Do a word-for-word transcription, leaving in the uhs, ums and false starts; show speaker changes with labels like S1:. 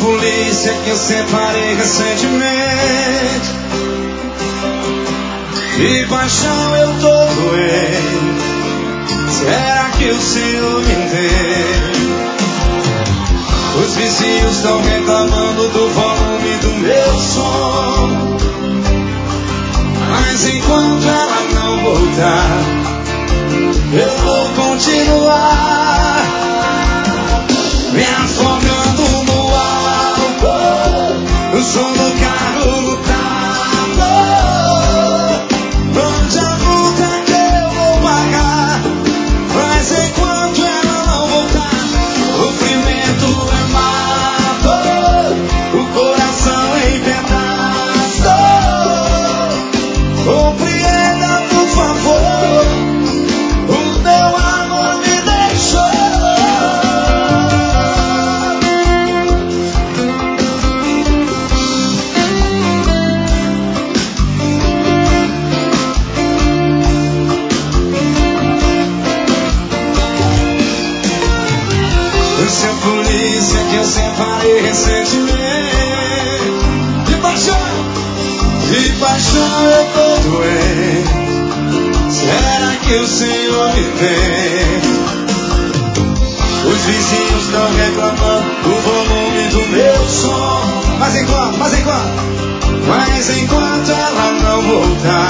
S1: polícia que eu separei recentemente. De paixão eu tô doente. Será que o senhor me entende? Os vizinhos estão reclamando do volume do meu som. Mas enquanto ela não voltar, eu vou continuar me afogando no álcool. O som do carro lutado. Onde a multa que eu vou pagar? Mas enquanto ela não voltar, o sofrimento é mato, o coração em pedaços. Compreenda, por favor, o meu amor me deixou. Eu sou a polícia que eu separei recentemente. De paixão, de paixão eu tô doente. Será que o senhor me vê? Os vizinhos estão reclamando do volume do meu som. Mas enquanto, mas enquanto, mas enquanto ela não voltar,